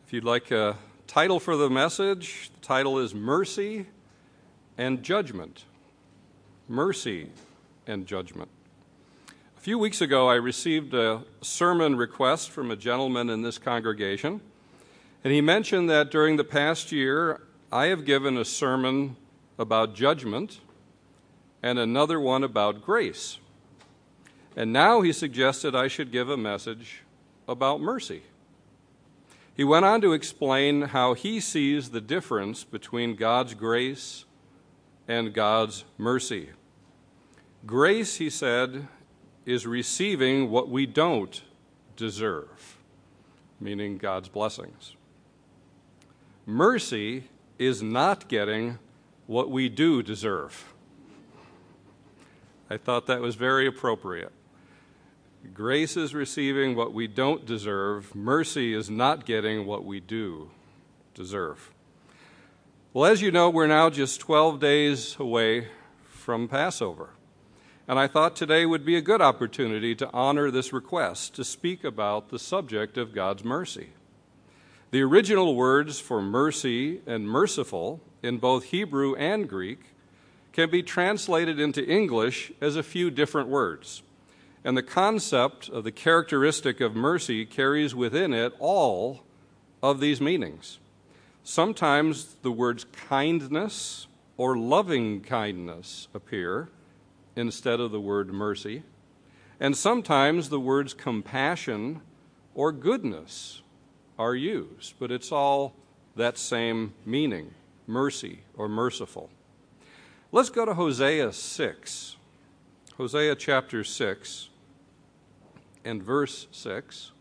If you'd like a title for the message, the title is Mercy and Judgment. Mercy and Judgment. A few weeks ago, I received a sermon request from a gentleman in this congregation, and he mentioned that during the past year, I have given a sermon about judgment and another one about grace. And now he suggested I should give a message about mercy. He went on to explain how he sees the difference between God's grace and God's mercy. Grace, he said, is receiving what we don't deserve, meaning God's blessings. Mercy is not getting what we do deserve. I thought that was very appropriate. Grace is receiving what we don't deserve. Mercy is not getting what we do deserve. Well, as you know, we're now just 12 days away from Passover. And I thought today would be a good opportunity to honor this request, to speak about the subject of God's mercy. The original words for mercy and merciful in both Hebrew and Greek can be translated into English as a few different words. And the concept of the characteristic of mercy carries within it all of these meanings. Sometimes the words kindness or loving kindness appear instead of the word mercy. And sometimes the words compassion or goodness are used, but it's all that same meaning, mercy or merciful. Let's go to Hosea 6. Hosea chapter 6 and verse 6.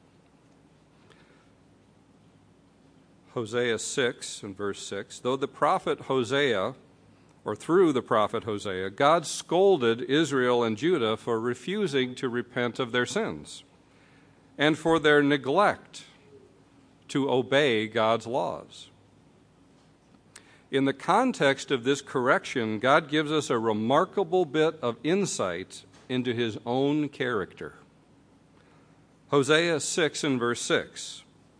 Hosea 6 and verse 6. Though the prophet Hosea, or through the prophet Hosea, God scolded Israel and Judah for refusing to repent of their sins and for their neglect to obey God's laws. In the context of this correction, God gives us a remarkable bit of insight into his own character. Hosea 6 and verse 6.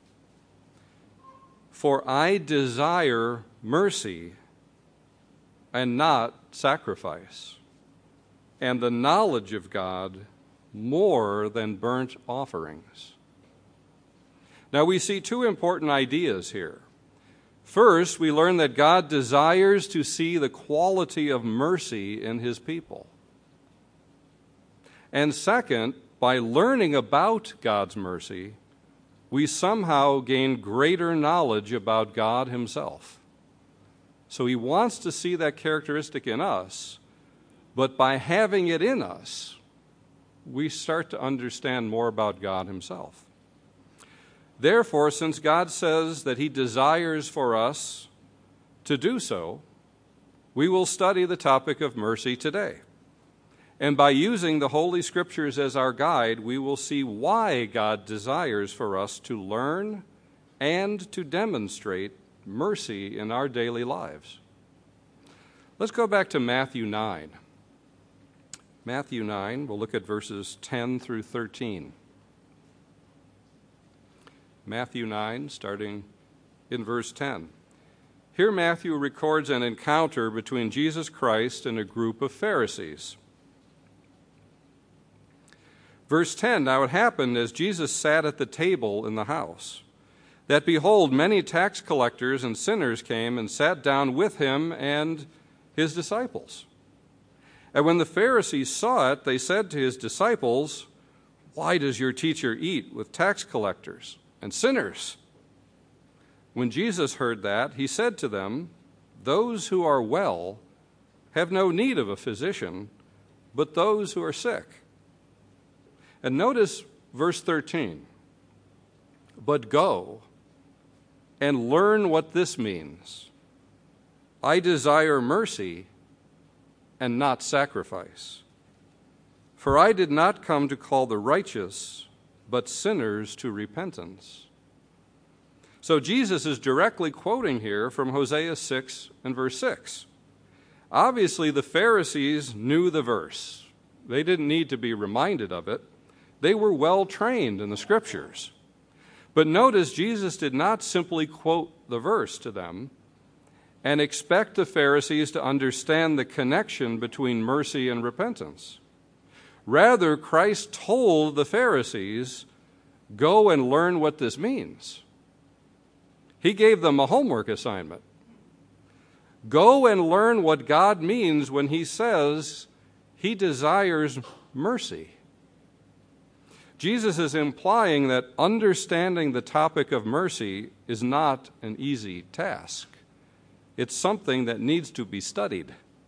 For I desire mercy and not sacrifice, and the knowledge of God more than burnt offerings. Now we see two important ideas here. First, we learn that God desires to see the quality of mercy in his people. And second, by learning about God's mercy, we somehow gain greater knowledge about God himself. So he wants to see that characteristic in us, but by having it in us, we start to understand more about God himself. Therefore, since God says that he desires for us to do so, we will study the topic of mercy today. And by using the Holy Scriptures as our guide, we will see why God desires for us to learn and to demonstrate mercy in our daily lives. Let's go back to Matthew 9. Matthew 9, we'll look at verses 10 through 13. Matthew 9, starting in verse 10. Here Matthew records an encounter between Jesus Christ and a group of Pharisees. Verse 10, now it happened as Jesus sat at the table in the house, that behold, many tax collectors and sinners came and sat down with him and his disciples. And when the Pharisees saw it, they said to his disciples, why does your teacher eat with tax collectors and sinners? When Jesus heard that, he said to them, those who are well have no need of a physician, but those who are sick. And notice verse 13. But go and learn what this means. I desire mercy and not sacrifice. For I did not come to call the righteous, but sinners to repentance. So Jesus is directly quoting here from Hosea 6 and verse 6. Obviously, the Pharisees knew the verse. They didn't need to be reminded of it. They were well trained in the Scriptures. But notice Jesus did not simply quote the verse to them and expect the Pharisees to understand the connection between mercy and repentance. Rather, Christ told the Pharisees, "Go and learn what this means." He gave them a homework assignment. Go and learn what God means when He says He desires mercy. Jesus is implying that understanding the topic of mercy is not an easy task. It's something that needs to be studied.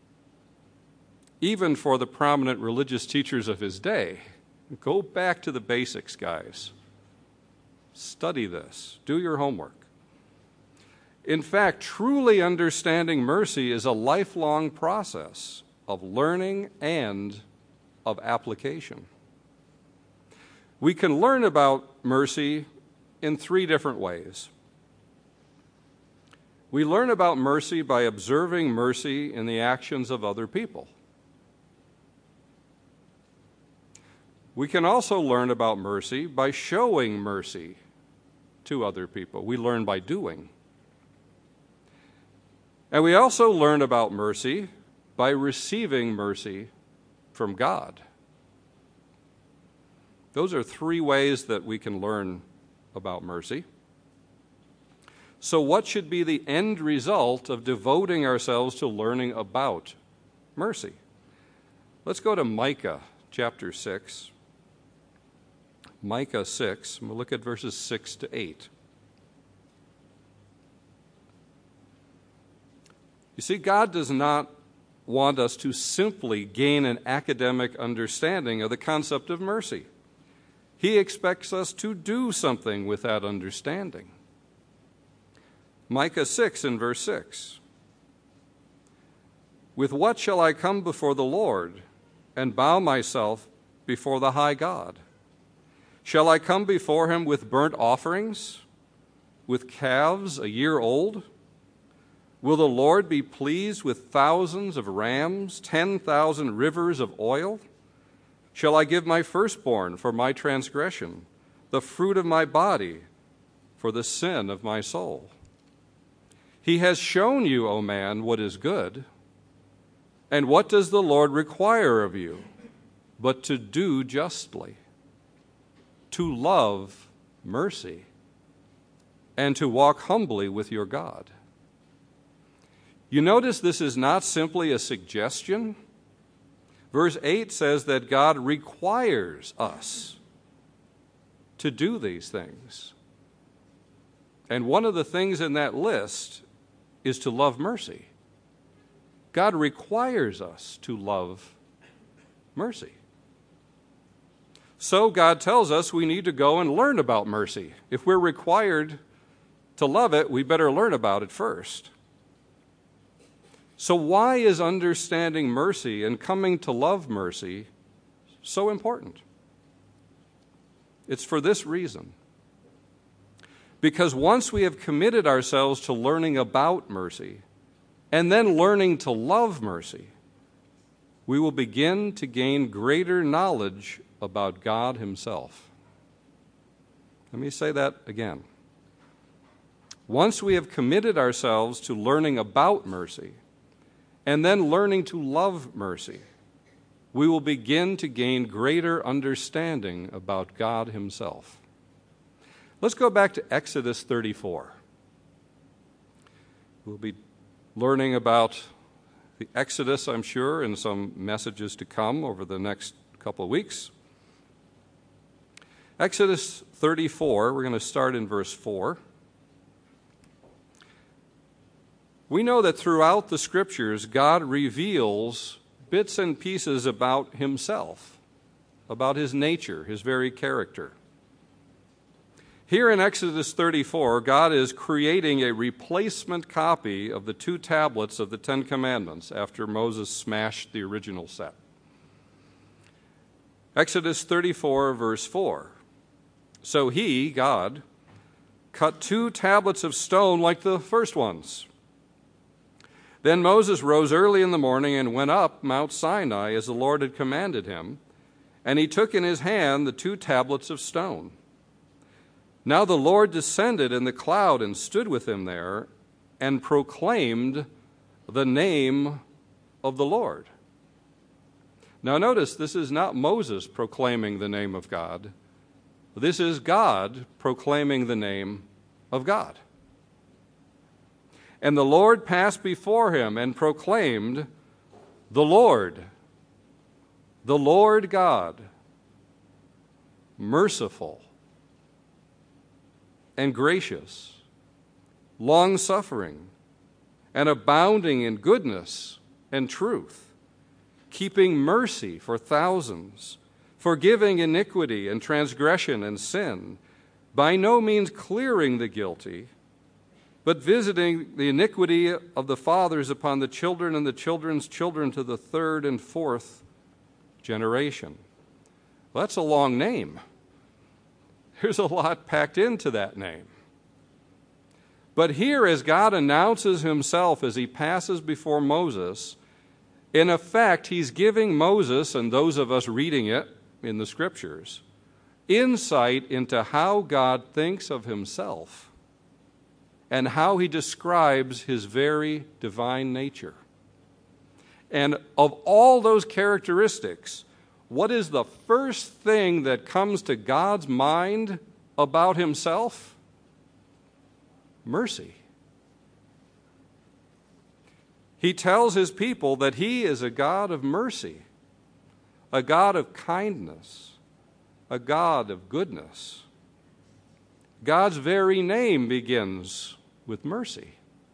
Even for the prominent religious teachers of His day. Go back to the basics, guys. Study this. Do your homework. In fact, truly understanding mercy is a lifelong process of learning and of application. We can learn about mercy in 3 different ways. We learn about mercy by observing mercy in the actions of other people. We can also learn about mercy by showing mercy to other people. We learn by doing. And we also learn about mercy by receiving mercy from God. Those are 3 ways that we can learn about mercy. So what should be the end result of devoting ourselves to learning about mercy? Let's go to Micah chapter 6. Micah 6, and we'll look at verses 6 to 8. You see, God does not want us to simply gain an academic understanding of the concept of mercy. He expects us to do something with that understanding. Micah 6 in verse 6. With what shall I come before the Lord and bow myself before the high God? Shall I come before Him with burnt offerings, with calves a year old? Will the Lord be pleased with thousands of rams, 10,000 rivers of oil? Shall I give my firstborn for my transgression, the fruit of my body for the sin of my soul? He has shown you, O man, what is good. And what does the Lord require of you but to do justly, to love mercy, and to walk humbly with your God? You notice this is not simply a suggestion. Verse 8 says that God requires us to do these things. And one of the things in that list is to love mercy. God requires us to love mercy. So God tells us we need to go and learn about mercy. If we're required to love it, we better learn about it first. So why is understanding mercy and coming to love mercy so important? It's for this reason. Because once we have committed ourselves to learning about mercy and then learning to love mercy, we will begin to gain greater knowledge about God Himself. Let me say that again. Once we have committed ourselves to learning about mercy and then learning to love mercy, we will begin to gain greater understanding about God Himself. Let's go back to Exodus 34. We'll be learning about the Exodus, I'm sure, in some messages to come over the next couple of weeks. Exodus 34, we're going to start in verse 4. We know that throughout the Scriptures, God reveals bits and pieces about Himself, about His nature, His very character. Here in Exodus 34, God is creating a replacement copy of the 2 tablets of the 10 Commandments after Moses smashed the original set. Exodus 34, verse 4. So He, God, cut 2 tablets of stone like the first ones. Then Moses rose early in the morning and went up Mount Sinai as the Lord had commanded him, and he took in his hand the 2 tablets of stone. Now the Lord descended in the cloud and stood with him there and proclaimed the name of the Lord. Now notice, this is not Moses proclaiming the name of God. This is God proclaiming the name of God. And the Lord passed before him and proclaimed, the Lord God, merciful and gracious, long-suffering, and abounding in goodness and truth, keeping mercy for thousands, forgiving iniquity and transgression and sin, by no means clearing the guilty, but visiting the iniquity of the fathers upon the children and the children's children to the third and fourth generation. Well, that's a long name. There's a lot packed into that name. But here, as God announces himself as he passes before Moses, in effect, he's giving Moses, and those of us reading it in the Scriptures, insight into how God thinks of himself and how he describes his very divine nature. And of all those characteristics, what is the first thing that comes to God's mind about himself? Mercy. He tells his people that he is a God of mercy, a God of kindness, a God of goodness. God's very name begins with mercy.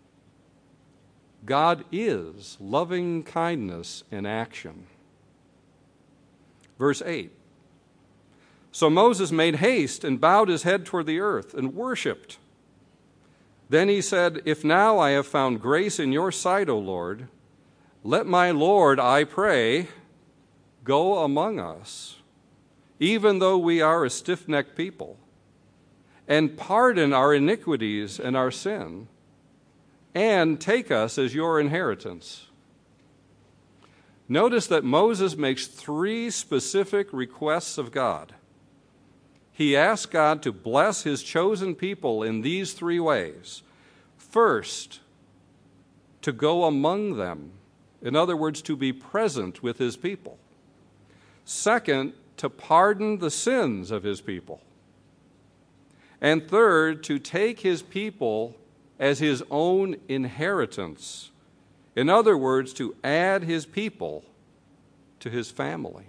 God is loving kindness in action. Verse 8. So Moses made haste and bowed his head toward the earth and worshipped. Then he said, If now I have found grace in your sight, O Lord, let my Lord, I pray, go among us, even though we are a stiff-necked people, and pardon our iniquities and our sin, and take us as your inheritance. Notice that Moses makes three specific requests of God. He asks God to bless his chosen people in these three ways. First, to go among them. In other words, to be present with his people. Second, to pardon the sins of his people. And third, to take his people as his own inheritance. In other words, to add his people to his family.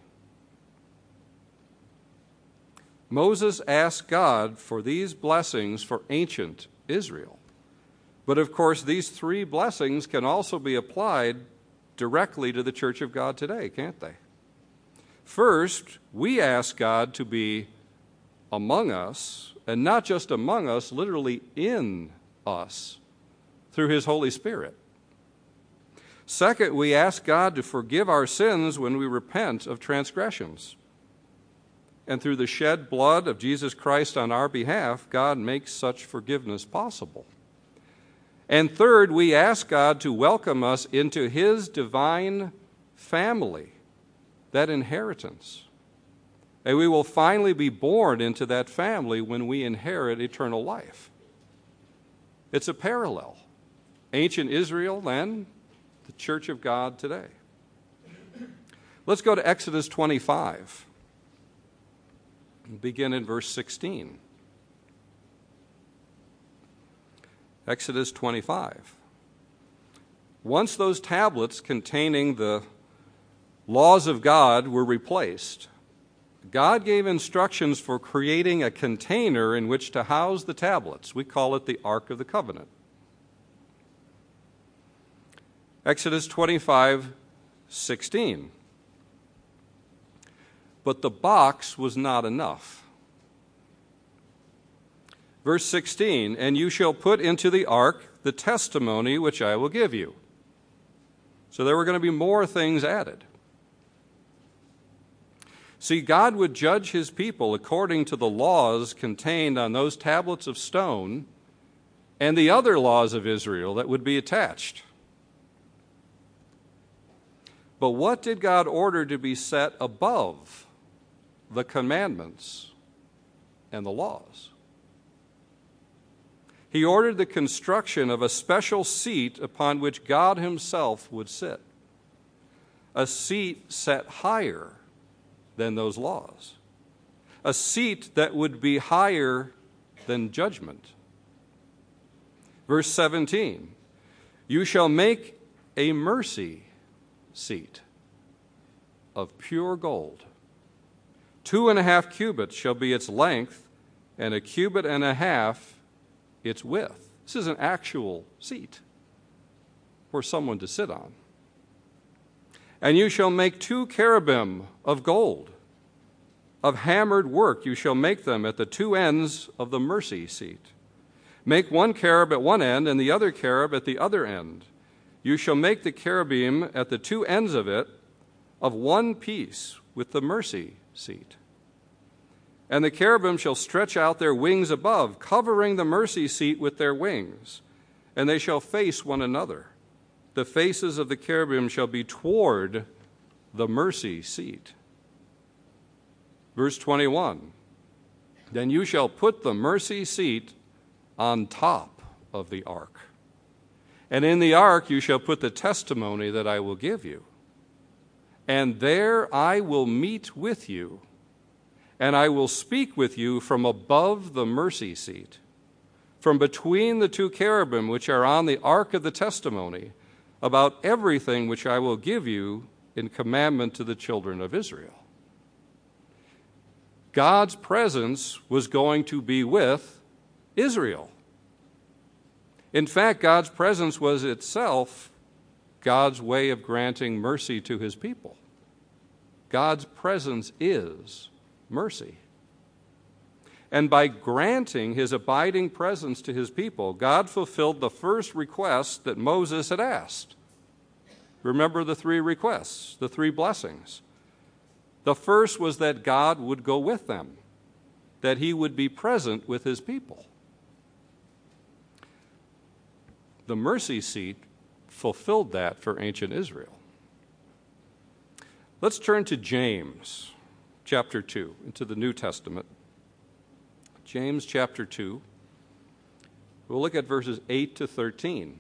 Moses asked God for these blessings for ancient Israel. But of course, these three blessings can also be applied directly to the Church of God today, can't they? First, we ask God to be among us, and not just among us, literally in us, through his Holy Spirit. Second, we ask God to forgive our sins when we repent of transgressions. And through the shed blood of Jesus Christ on our behalf, God makes such forgiveness possible. And third, we ask God to welcome us into his divine family, that inheritance. And we will finally be born into that family when we inherit eternal life. It's a parallel. Ancient Israel then, the Church of God today. Let's go to Exodus 25. Begin in verse 16. Exodus 25. Once those tablets containing the laws of God were replaced, God gave instructions for creating a container in which to house the tablets. We call it the Ark of the Covenant. Exodus 25:16. But the box was not enough. Verse 16, and you shall put into the ark the testimony which I will give you. So there were going to be more things added. See, God would judge his people according to the laws contained on those tablets of stone and the other laws of Israel that would be attached. But what did God order to be set above the commandments and the laws? He ordered the construction of a special seat upon which God himself would sit, a seat set higher than those laws, a seat that would be higher than judgment. Verse 17, you shall make a mercy seat of pure gold. 2.5 cubits shall be its length, and 1.5 cubits its width. This is an actual seat for someone to sit on. And you shall make 2 cherubim of gold. Of hammered work you shall make them at the 2 ends of the mercy seat. Make 1 cherub at one end and the other cherub at the other end. You shall make the cherubim at the 2 ends of it of one piece with the mercy seat. And the cherubim shall stretch out their wings above, covering the mercy seat with their wings, and they shall face one another. The faces of the cherubim shall be toward the mercy seat. Verse 21, then you shall put the mercy seat on top of the ark. And in the ark you shall put the testimony that I will give you. And there I will meet with you, and I will speak with you from above the mercy seat, from between the 2 cherubim which are on the ark of the testimony, about everything which I will give you in commandment to the children of Israel. God's presence was going to be with Israel. In fact, God's presence was itself God's way of granting mercy to his people. God's presence is mercy. And by granting his abiding presence to his people, God fulfilled the first request that Moses had asked. Remember the 3 requests, the 3 blessings. The first was that God would go with them, that he would be present with his people. The mercy seat fulfilled that for ancient Israel. Let's turn to James chapter 2, into the New Testament. James chapter 2. We'll look at verses 8 to 13.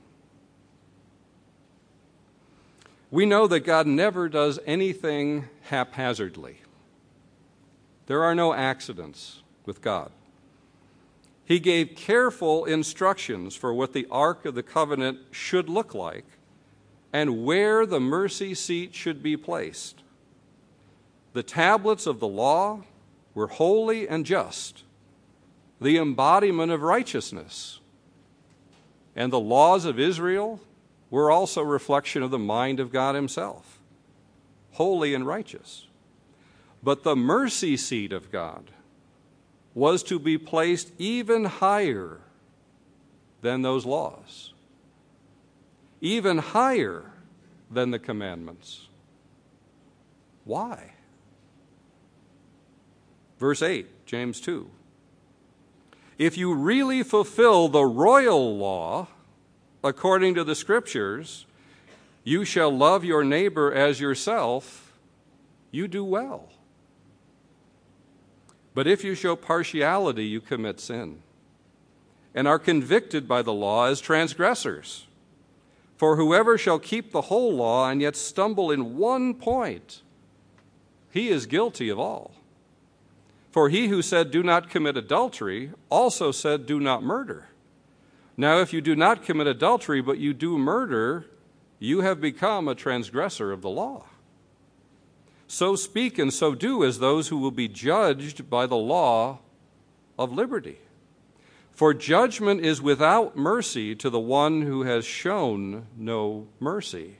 We know that God never does anything haphazardly. There are no accidents with God. He gave careful instructions for what the Ark of the Covenant should look like and where the mercy seat should be placed. The tablets of the law were holy and just, the embodiment of righteousness. And the laws of Israel were also a reflection of the mind of God himself, holy and righteous. But the mercy seat of God was to be placed even higher than those laws, even higher than the commandments. Why? Verse 8, James 2. If you really fulfill the royal law according to the Scriptures, you shall love your neighbor as yourself, you do well. But if you show partiality, you commit sin, and are convicted by the law as transgressors. For whoever shall keep the whole law and yet stumble in one point, he is guilty of all. For he who said, do not commit adultery, also said, do not murder. Now if you do not commit adultery, but you do murder, you have become a transgressor of the law. So speak and so do as those who will be judged by the law of liberty. For judgment is without mercy to the one who has shown no mercy.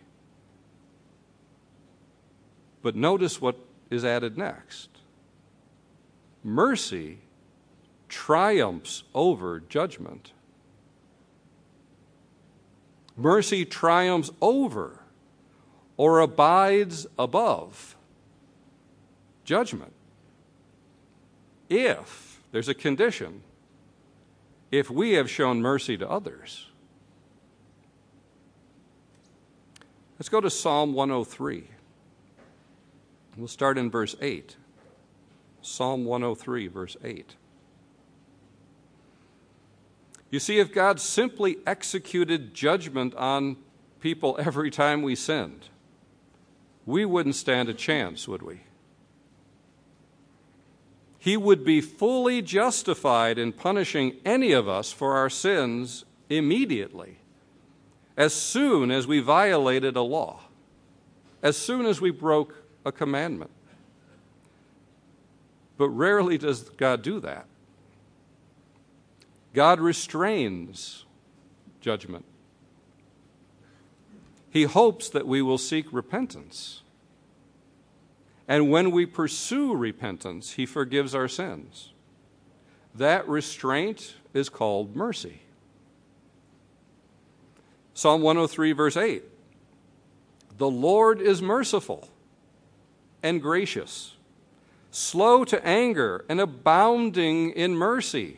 But notice what is added next. Mercy triumphs over judgment. Mercy triumphs over or abides above judgment. If, there's a condition, if we have shown mercy to others. Let's go to Psalm 103. We'll start in verse 8. Psalm 103, verse 8. You see, if God simply executed judgment on people every time we sinned, we wouldn't stand a chance, would we? He would be fully justified in punishing any of us for our sins immediately, as soon as we violated a law, as soon as we broke a commandment. But rarely does God do that. God restrains judgment. He hopes that we will seek repentance. And when we pursue repentance, He forgives our sins. That restraint is called mercy. Psalm 103, verse 8. The Lord is merciful and gracious, slow to anger and abounding in mercy.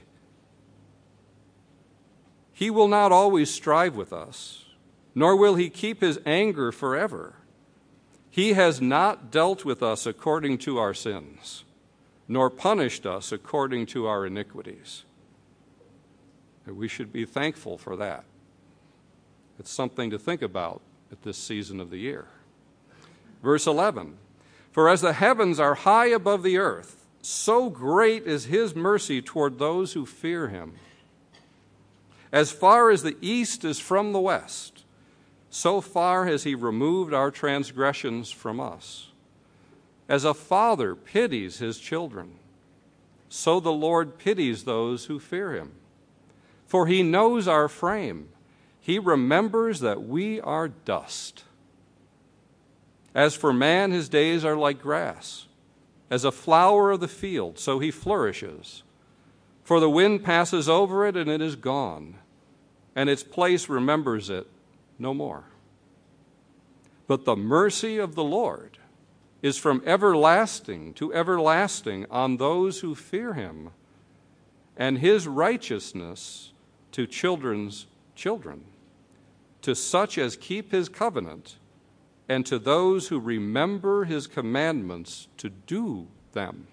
He will not always strive with us, nor will He keep His anger forever. He has not dealt with us according to our sins, nor punished us according to our iniquities. And we should be thankful for that. It's something to think about at this season of the year. Verse 11, for as the heavens are high above the earth, so great is His mercy toward those who fear Him. As far as the east is from the west, so far has He removed our transgressions from us. As a father pities his children, so the Lord pities those who fear Him. For He knows our frame. He remembers that we are dust. As for man, his days are like grass. As a flower of the field, so he flourishes. For the wind passes over it, and it is gone, and its place remembers it no more. But the mercy of the Lord is from everlasting to everlasting on those who fear Him, and His righteousness to children's children, to such as keep His covenant, and to those who remember His commandments to do them.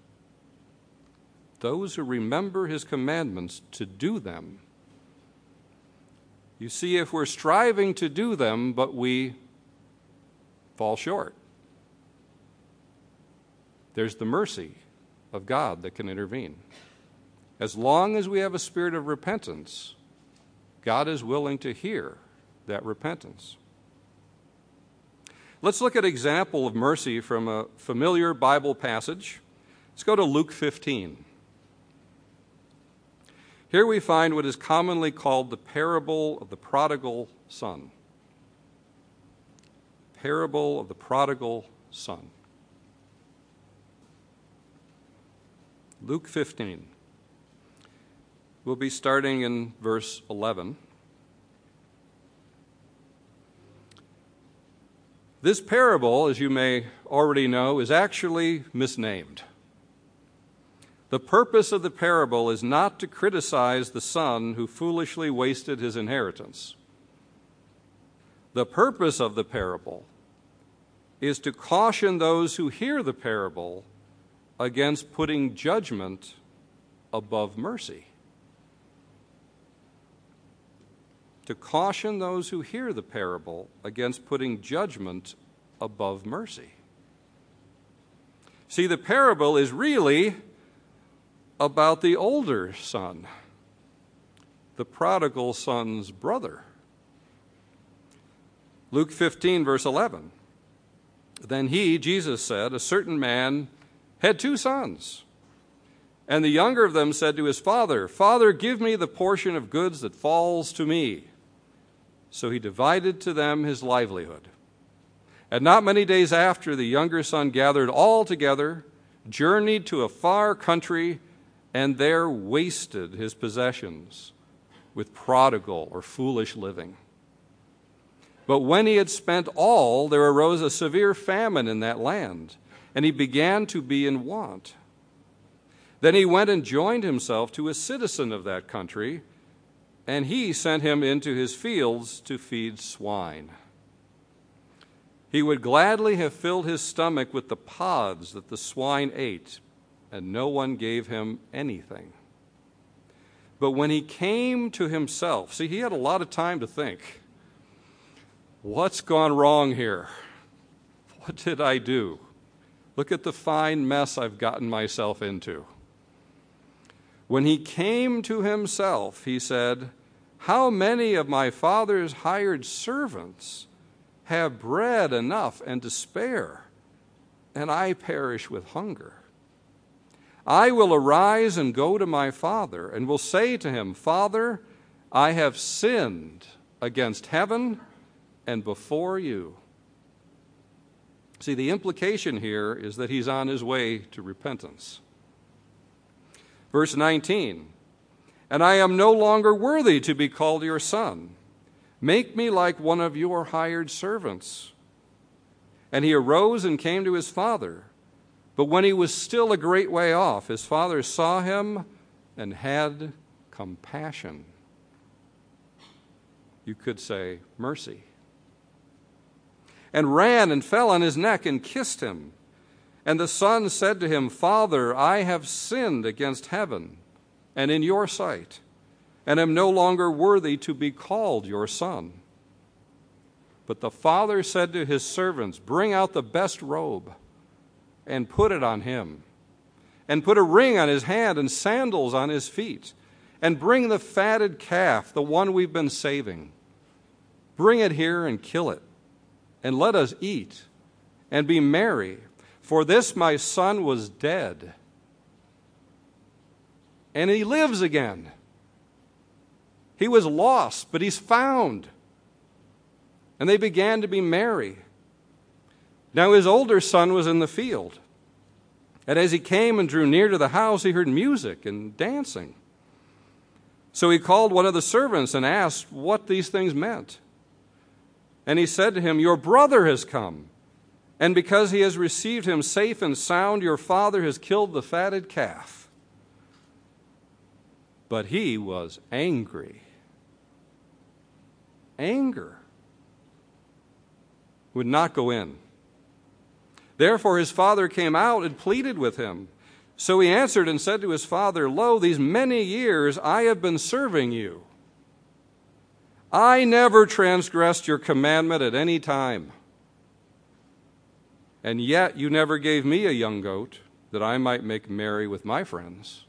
Those who remember His commandments to do them. You see, if we're striving to do them, but we fall short, there's the mercy of God that can intervene. As long as we have a spirit of repentance, God is willing to hear that repentance. Let's look at an example of mercy from a familiar Bible passage. Let's go to Luke 15. Here we find what is commonly called the parable of the prodigal son. Parable of the prodigal son. Luke 15. We'll be starting in verse 11. This parable, as you may already know, is actually misnamed. The purpose of the parable is not to criticize the son who foolishly wasted his inheritance. The purpose of the parable is to caution those who hear the parable against putting judgment above mercy. To caution those who hear the parable against putting judgment above mercy. See, the parable is really about the older son, the prodigal son's brother. Luke 15, verse 11. Then he, Jesus said, a certain man had 2 sons. And the younger of them said to his father, Father, give me the portion of goods that falls to me. So he divided to them his livelihood. And not many days after, the younger son gathered all together, journeyed to a far country, and there wasted his possessions with prodigal or foolish living. But when he had spent all, there arose a severe famine in that land, and he began to be in want. Then he went and joined himself to a citizen of that country, and he sent him into his fields to feed swine. He would gladly have filled his stomach with the pods that the swine ate, and no one gave him anything. But when he came to himself, see, he had a lot of time to think. What's gone wrong here? What did I do? Look at the fine mess I've gotten myself into. When he came to himself, he said, "How many of my father's hired servants have bread enough and to spare, and I perish with hunger? I will arise and go to my father, and will say to him, 'Father, I have sinned against heaven and before you.'" See, the implication here is that he's on his way to repentance. Verse 19, "And I am no longer worthy to be called your son. Make me like one of your hired servants." And he arose and came to his father. But when he was still a great way off, his father saw him and had compassion. You could say mercy. And ran and fell on his neck and kissed him. And the son said to him, "Father, I have sinned against heaven and in your sight, and am no longer worthy to be called your son." But the father said to his servants, "Bring out the best robe and put it on him, and put a ring on his hand and sandals on his feet, and bring the fatted calf, the one we've been saving. Bring it here and kill it, and let us eat and be merry. For this my son was dead, and he lives again. He was lost, but he's found." And they began to be merry. Now his older son was in the field. And as he came and drew near to the house, he heard music and dancing. So he called one of the servants and asked what these things meant. And he said to him, "Your brother has come, and because he has received him safe and sound, your father has killed the fatted calf." But he was angry. Anger would not go in. Therefore his father came out and pleaded with him. So he answered and said to his father, "Lo, these many years I have been serving you. I never transgressed your commandment at any time. And yet you never gave me a young goat that I might make merry with my friends."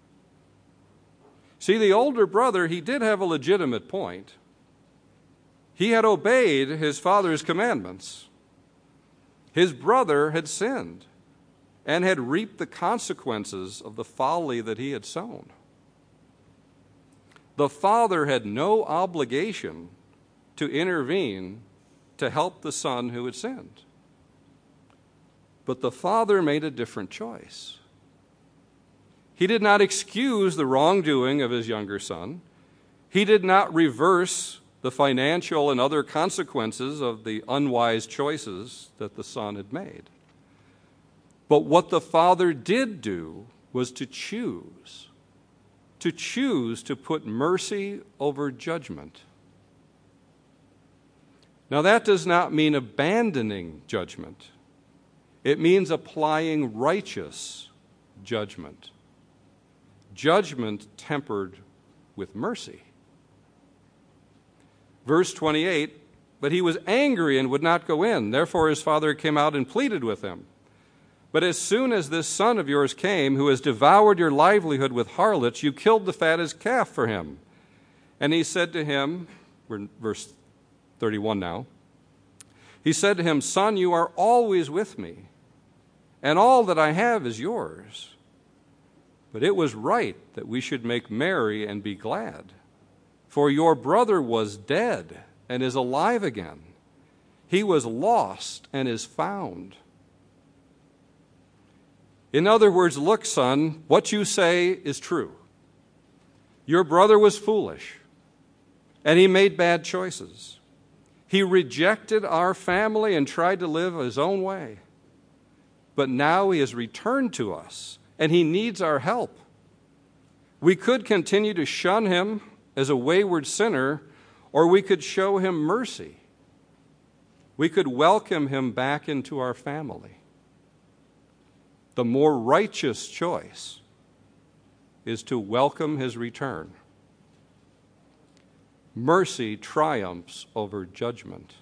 See, the older brother, he did have a legitimate point. He had obeyed his father's commandments. His brother had sinned and had reaped the consequences of the folly that he had sown. The father had no obligation to intervene to help the son who had sinned. But the father made a different choice. He did not excuse the wrongdoing of his younger son. He did not reverse the financial and other consequences of the unwise choices that the son had made. But what the father did do was to choose to put mercy over judgment. Now that does not mean abandoning judgment. It means applying righteous judgment. Judgment tempered with mercy. Verse 28, "But he was angry and would not go in. Therefore his father came out and pleaded with him. But as soon as this son of yours came, who has devoured your livelihood with harlots, you killed the fattest calf for him." And he said to him, we're in verse 31 now, he said to him, "Son, you are always with me, and all that I have is yours. But it was right that we should make merry and be glad. For your brother was dead and is alive again. He was lost and is found." In other words, look, son, what you say is true. Your brother was foolish, and he made bad choices. He rejected our family and tried to live his own way. But now he has returned to us, and he needs our help. We could continue to shun him as a wayward sinner, or we could show him mercy. We could welcome him back into our family. The more righteous choice is to welcome his return. Mercy triumphs over judgment.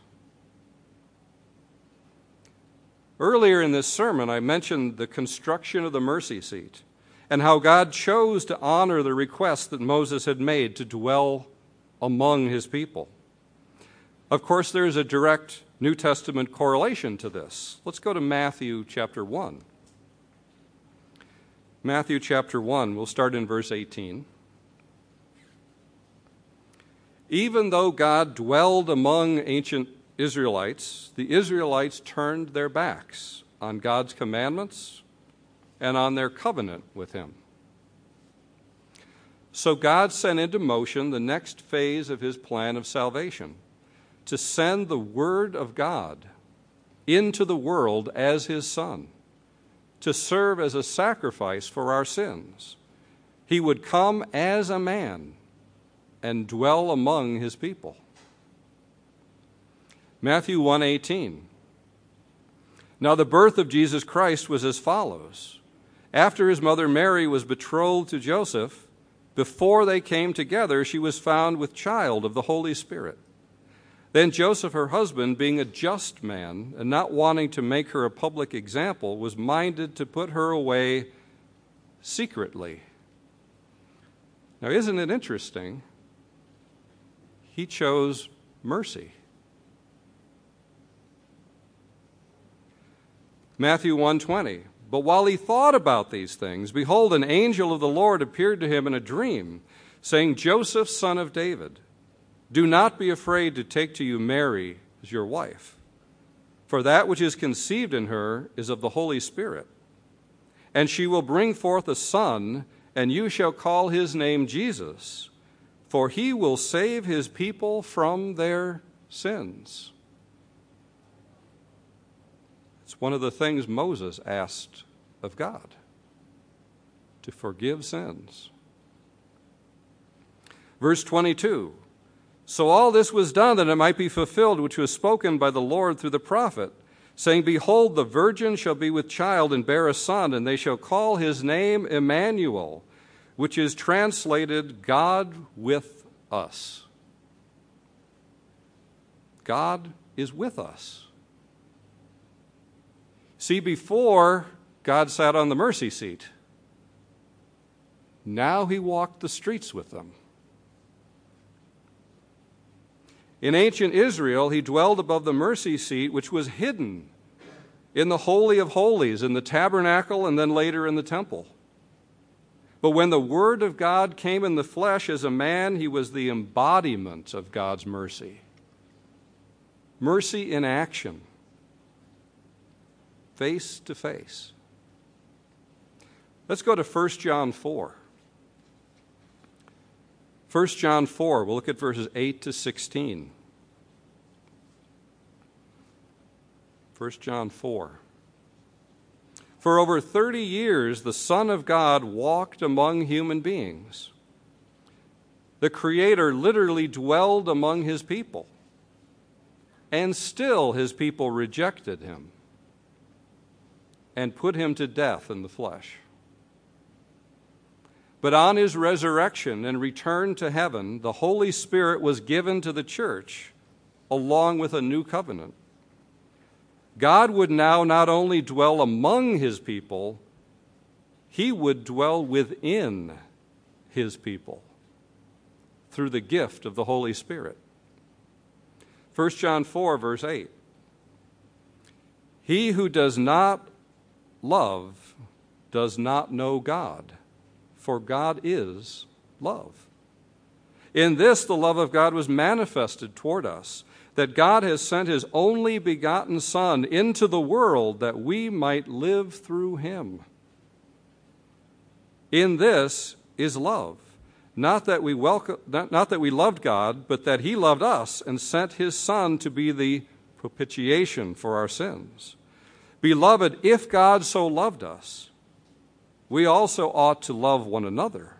Earlier in this sermon, I mentioned the construction of the mercy seat and how God chose to honor the request that Moses had made to dwell among his people. Of course, there is a direct New Testament correlation to this. Let's go to Matthew chapter 1. Matthew chapter 1, we'll start in verse 18. Even though God dwelled among ancient Israelites, the Israelites turned their backs on God's commandments and on their covenant with him. So God sent into motion the next phase of his plan of salvation, to send the Word of God into the world as his Son, to serve as a sacrifice for our sins. He would come as a man and dwell among his people. Matthew 1:18. Now the birth of Jesus Christ was as follows. After his mother Mary was betrothed to Joseph, before they came together, she was found with child of the Holy Spirit. Then Joseph, her husband, being a just man and not wanting to make her a public example, was minded to put her away secretly. Now, isn't it interesting? He chose mercy. Matthew 1:20. But while he thought about these things, behold, an angel of the Lord appeared to him in a dream, saying, Joseph, son of David, do not be afraid to take to you Mary as your wife, for that which is conceived in her is of the Holy Spirit. And she will bring forth a son, and you shall call his name Jesus, for he will save his people from their sins. It's one of the things Moses asked of God, to forgive sins. Verse 22. So all this was done that it might be fulfilled, which was spoken by the Lord through the prophet, saying, Behold, the virgin shall be with child and bear a son, and they shall call his name Emmanuel, which is translated God with us. God is with us. See, before God sat on the mercy seat, now he walked the streets with them. In ancient Israel, he dwelled above the mercy seat, which was hidden in the Holy of Holies, in the tabernacle, and then later in the temple. But when the Word of God came in the flesh as a man, he was the embodiment of God's mercy. Mercy in action, face to face. Let's go to 1 John 4. 1 John 4, we'll look at verses 8 to 16. 1 John 4. For over 30 years, the Son of God walked among human beings. The Creator literally dwelled among his people, and still his people rejected him and put him to death in the flesh. But on his resurrection and return to heaven, the Holy Spirit was given to the church along with a new covenant. God would now not only dwell among his people, he would dwell within his people through the gift of the Holy Spirit. 1 John 4, verse 8. He who does not love does not know God, for God is love. In this, the love of God was manifested toward us, that God has sent his only begotten Son into the world that we might live through him. In this is love, not that we loved God, but that he loved us and sent his Son to be the propitiation for our sins. Beloved, if God so loved us, we also ought to love one another.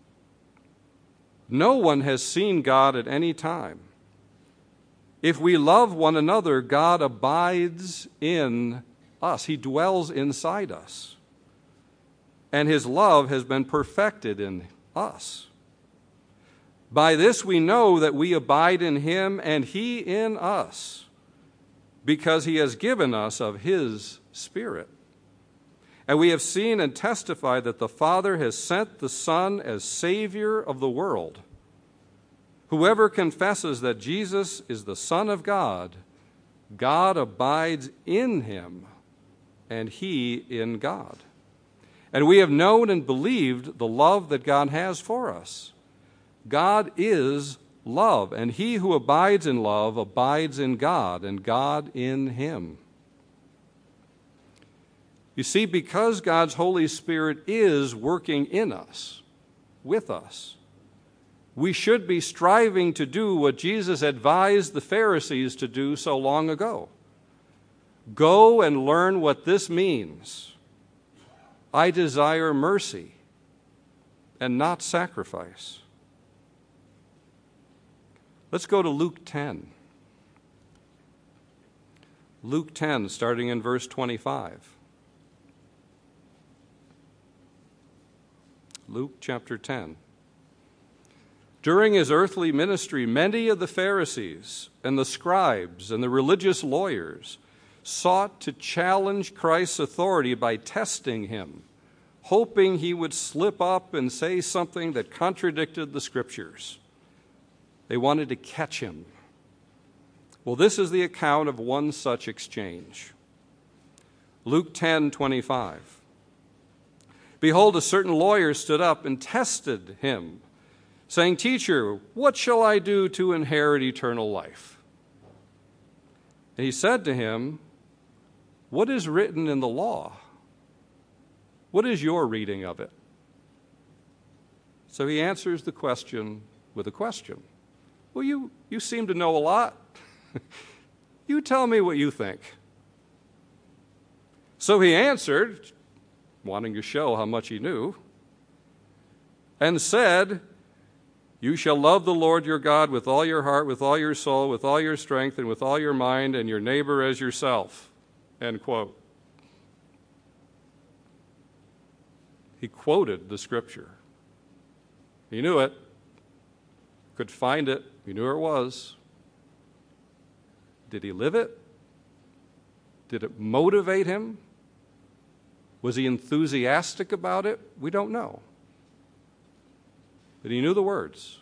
No one has seen God at any time. If we love one another, God abides in us. He dwells inside us. And his love has been perfected in us. By this we know that we abide in him and he in us, because he has given us of his Spirit. And we have seen and testified that the Father has sent the Son as Savior of the world. Whoever confesses that Jesus is the Son of God, God abides in him, and he in God. And we have known and believed the love that God has for us. God is love, and he who abides in love abides in God, and God in him. You see, because God's Holy Spirit is working in us, with us, we should be striving to do what Jesus advised the Pharisees to do so long ago. Go and learn what this means. I desire mercy and not sacrifice. Let's go to Luke 10. Luke 10, starting in verse 25. Luke chapter 10. During his earthly ministry, many of the Pharisees and the scribes and the religious lawyers sought to challenge Christ's authority by testing him, hoping he would slip up and say something that contradicted the Scriptures. They wanted to catch him. Well, this is the account of one such exchange. Luke 10:25. Behold, a certain lawyer stood up and tested him, saying, Teacher, what shall I do to inherit eternal life? And he said to him, What is written in the law? What is your reading of it? So he answers the question with a question. Well, you seem to know a lot. You tell me what you think. So he answered, wanting to show how much he knew, and said, You shall love the Lord your God with all your heart, with all your soul, with all your strength, and with all your mind, and your neighbor as yourself. End quote. He quoted the Scripture. He knew it, could find it, he knew where it was. Did he live it? Did it motivate him? Was he enthusiastic about it? We don't know. But he knew the words.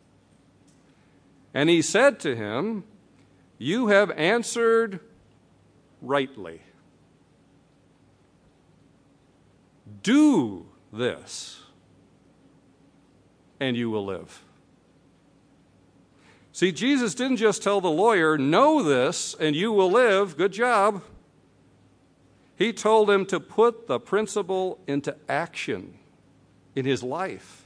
And he said to him, You have answered rightly. Do this, and you will live. See, Jesus didn't just tell the lawyer, Know this, and you will live. Good job. He told him to put the principle into action in his life,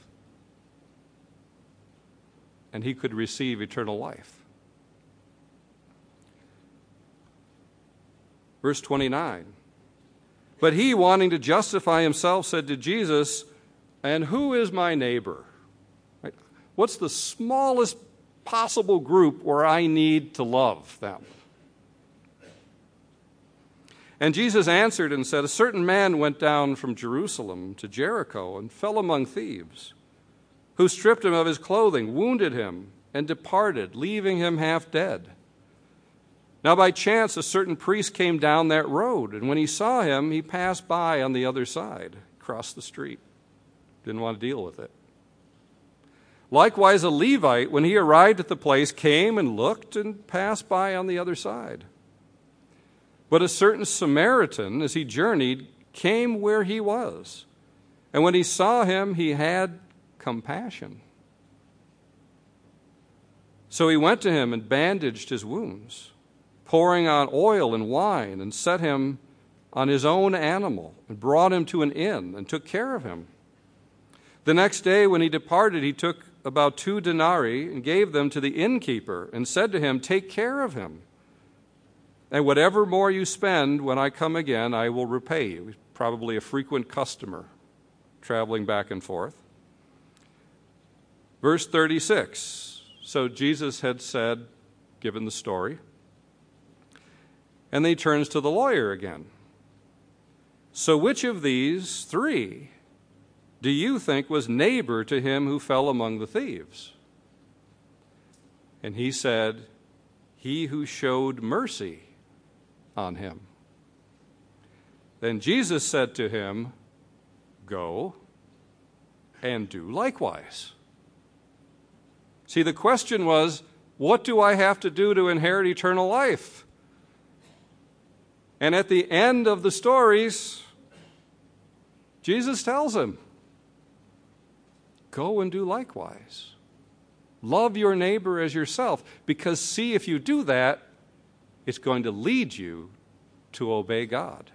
and he could receive eternal life. Verse 29. But he, wanting to justify himself, said to Jesus, And who is my neighbor? Right? What's the smallest possible group where I need to love them? And Jesus answered and said, A certain man went down from Jerusalem to Jericho and fell among thieves, who stripped him of his clothing, wounded him, and departed, leaving him half dead. Now by chance a certain priest came down that road, and when he saw him, he passed by on the other side, crossed the street. Didn't want to deal with it. Likewise a Levite, when he arrived at the place, came and looked and passed by on the other side. But a certain Samaritan, as he journeyed, came where he was. And when he saw him, he had compassion. So he went to him and bandaged his wounds, pouring on oil and wine, and set him on his own animal, and brought him to an inn, and took care of him. The next day when he departed, he took about 2 denarii and gave them to the innkeeper, and said to him, Take care of him. And whatever more you spend, when I come again, I will repay you. He's probably a frequent customer, traveling back and forth. Verse 36. So Jesus had said, given the story, and then he turns to the lawyer again. So which of these 3 do you think was neighbor to him who fell among the thieves? And he said, he who showed mercy on him. Then Jesus said to him, go and do likewise. See, the question was, what do I have to do to inherit eternal life? And at the end of the stories, Jesus tells him, go and do likewise. Love your neighbor as yourself, because see, if you do that, it's going to lead you to obey God.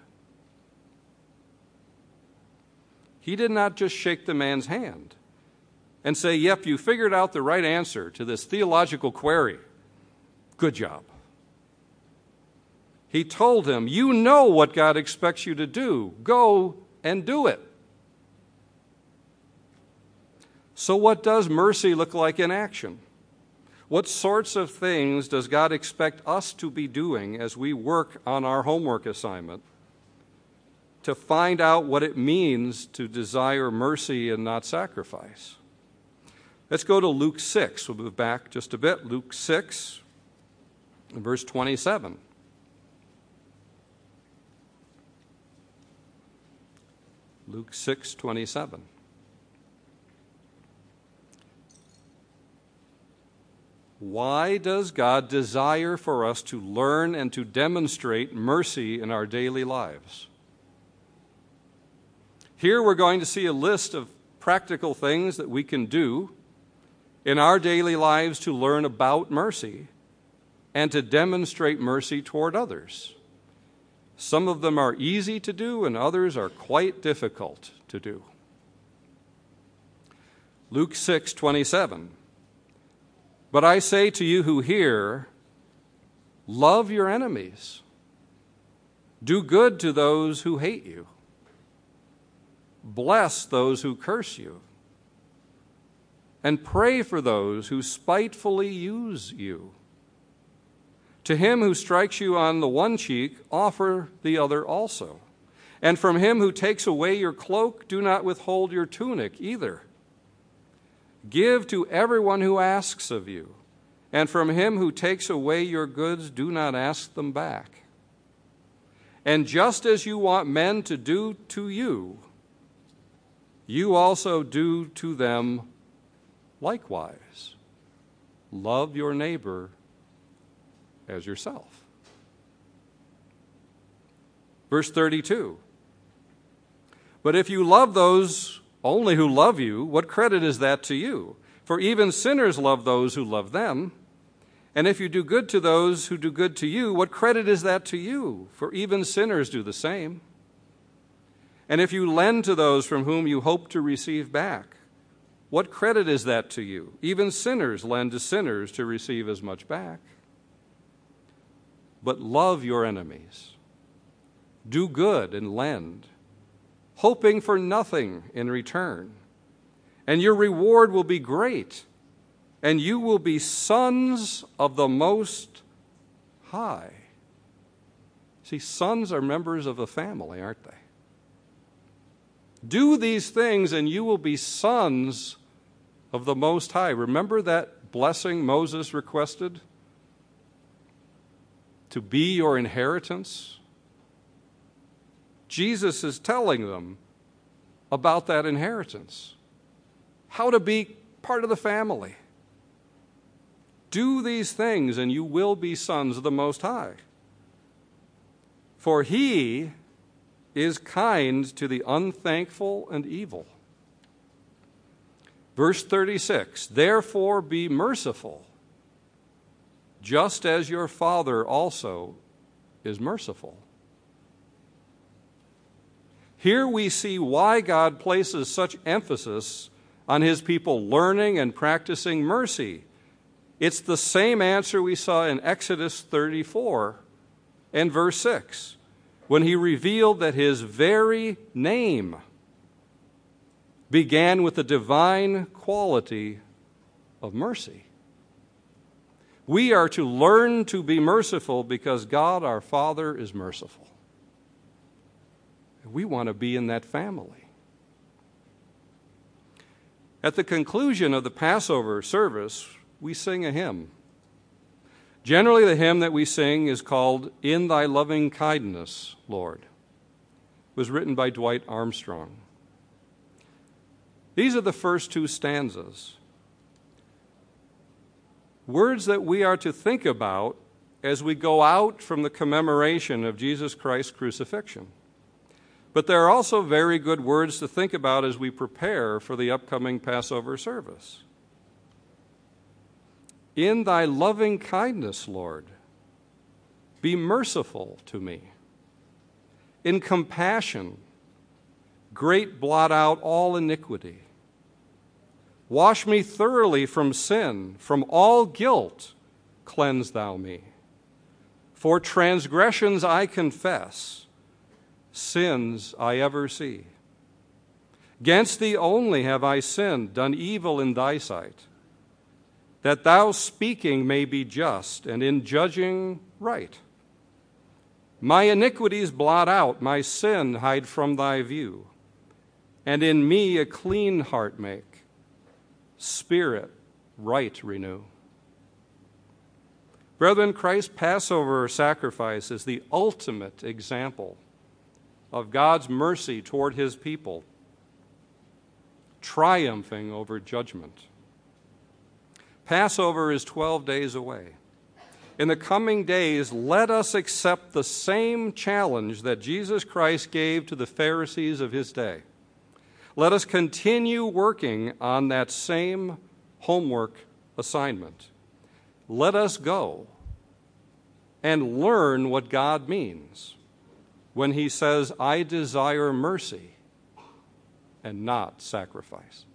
He did not just shake the man's hand and say, yep, you figured out the right answer to this theological query. Good job. He told him, you know what God expects you to do. Go and do it. So what does mercy look like in action? What sorts of things does God expect us to be doing as we work on our homework assignment to find out what it means to desire mercy and not sacrifice? Let's go to Luke 6. We'll move back just a bit. Luke 6, verse 27. Luke 6:27. Why does God desire for us to learn and to demonstrate mercy in our daily lives? Here we're going to see a list of practical things that we can do in our daily lives to learn about mercy and to demonstrate mercy toward others. Some of them are easy to do and others are quite difficult to do. Luke 6:27. But I say to you who hear, love your enemies. Do good to those who hate you. Bless those who curse you. And pray for those who spitefully use you. To him who strikes you on the one cheek, offer the other also. And from him who takes away your cloak, do not withhold your tunic either. Give to everyone who asks of you, and from him who takes away your goods, do not ask them back. And just as you want men to do to you, you also do to them likewise. Love your neighbor as yourself. Verse 32. But if you love those only who love you, what credit is that to you? For even sinners love those who love them. And if you do good to those who do good to you, what credit is that to you? For even sinners do the same. And if you lend to those from whom you hope to receive back, what credit is that to you? Even sinners lend to sinners to receive as much back. But love your enemies. Do good and lend, hoping for nothing in return. And your reward will be great, and you will be sons of the Most High. See, sons are members of a family, aren't they? Do these things, and you will be sons of the Most High. Remember that blessing Moses requested? To be your inheritance? Jesus is telling them about that inheritance. How to be part of the family. Do these things and you will be sons of the Most High. For he is kind to the unthankful and evil. Verse 36, therefore be merciful, just as your Father also is merciful. Here we see why God places such emphasis on his people learning and practicing mercy. It's the same answer we saw in Exodus 34 and verse 6, when he revealed that his very name began with the divine quality of mercy. We are to learn to be merciful because God, our Father, is merciful. We want to be in that family. At the conclusion of the Passover service, we sing a hymn. Generally, the hymn that we sing is called In Thy Loving Kindness, Lord. It was written by Dwight Armstrong. These are the first two stanzas. Words that we are to think about as we go out from the commemoration of Jesus Christ's crucifixion. But there are also very good words to think about as we prepare for the upcoming Passover service. In thy loving kindness, Lord, be merciful to me. In compassion, great blot out all iniquity. Wash me thoroughly from sin, from all guilt cleanse thou me. For transgressions I confess, sins I ever see. 'Gainst thee only have I sinned, done evil in thy sight, that thou speaking may be just, and in judging right. My iniquities blot out, my sin hide from thy view, and in me a clean heart make, spirit right renew. Brethren, Christ's Passover sacrifice is the ultimate example of God's mercy toward his people, triumphing over judgment. Passover is 12 days away. In the coming days, let us accept the same challenge that Jesus Christ gave to the Pharisees of his day. Let us continue working on that same homework assignment. Let us go and learn what God means when he says, I desire mercy and not sacrifice.